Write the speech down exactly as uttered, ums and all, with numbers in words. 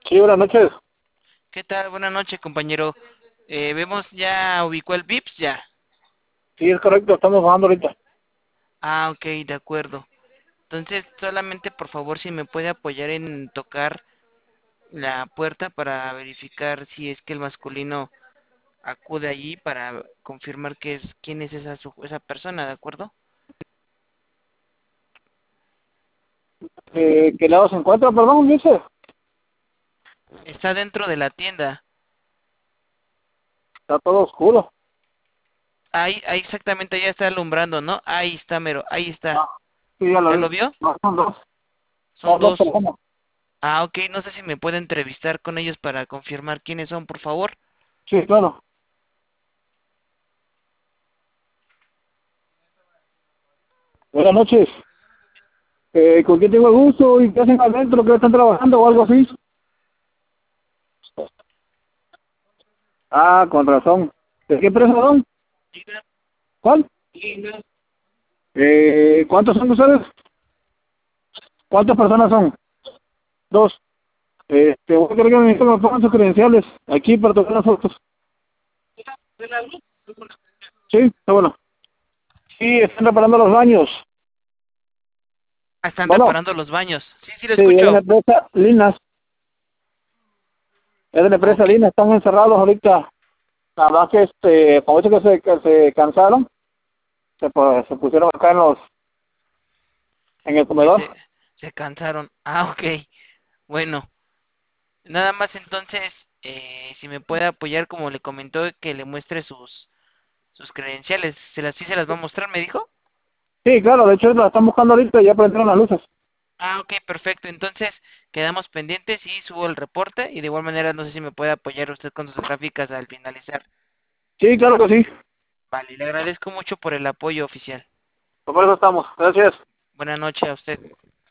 Sí, buenas noches. ¿Qué tal? Buenas noches, compañero. Eh, vemos, ya ubicó el VIPS, ya. Sí, es correcto, estamos bajando ahorita. Ah, ok, de acuerdo. Entonces, solamente por favor, si me puede apoyar en tocar la puerta para verificar si es que el masculino acude allí para confirmar que es quién es esa su- esa persona, ¿de acuerdo? Eh, ¿qué lado se encuentra, perdón, dice? Está dentro de la tienda. Está todo oscuro. Ahí, ahí exactamente, ya está alumbrando, ¿no? Ahí está, mero, ahí está. Ah, sí, ya lo ¿Ya vi. lo vio? No, son dos. Son Son dos dos. personas. Ah, ok, no sé si me puede entrevistar con ellos para confirmar quiénes son, por favor. Sí, claro. Buenas noches. Eh, ¿con quién tengo el gusto y qué hacen adentro? ¿Que están trabajando o algo así? Ah, con razón. ¿De qué empresa son? ¿Cuál? Eh, ¿cuántos son ustedes? ¿Cuántas personas son? Dos. Eh, te voy a querer que me me pongan sus credenciales aquí para tomar las fotos. Sí, está bueno. Sí, están reparando los baños. Ah, están Bueno, reparando los baños. Sí, sí, lo sí, es de la escucho. empresa Linas. Es de la empresa Ok, Linas. Están encerrados ahorita. La verdad que, este, como dice que se, que se cansaron, se, pues, se pusieron acá en los, en el que comedor. se, se cansaron. Ah, ok. Bueno, nada más entonces, eh, si me puede apoyar, como le comentó, que le muestre sus, sus credenciales. ¿Se las, sí se las va a mostrar, me dijo? Sí, claro, de hecho la están buscando ahorita y ya prendieron las luces. Ah, ok, perfecto. Entonces, quedamos pendientes y subo el reporte. Y de igual manera, no sé si me puede apoyar usted con sus gráficas al finalizar. Sí, claro que sí. Vale, le agradezco mucho por el apoyo oficial. Por eso estamos. Gracias. Buenas noches a usted.